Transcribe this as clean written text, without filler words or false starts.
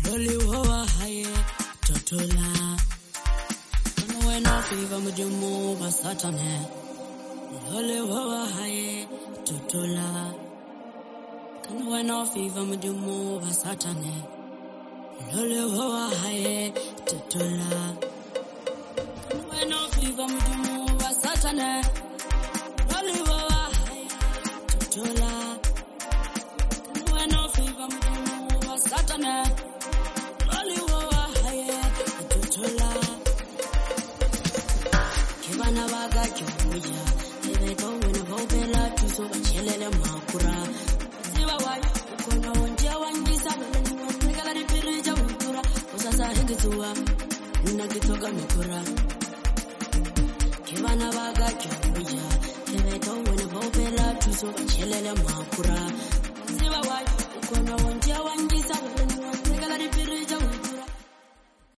Loli hoa haye totola. Kano weno fiva mujumu basatane. Loli hoa haye totola. Kano weno fiva mujumu basatane. Loli hoa haye totola. Kano weno fiva mujumu basatane. Loli hoa haye totola. Kano weno fiva mujumu basatane. Loli hoa haye totola. Kibana baga choja. Tebeto wena bopela tuso chelele makura. Siwa wai kono onja wanjisa bele ngala ni pirija utura. Osasa hingituwa nina kitoka makura. Kibana baga choja. Tebeto wena bopela tuso chelele makura. Siwa wai kono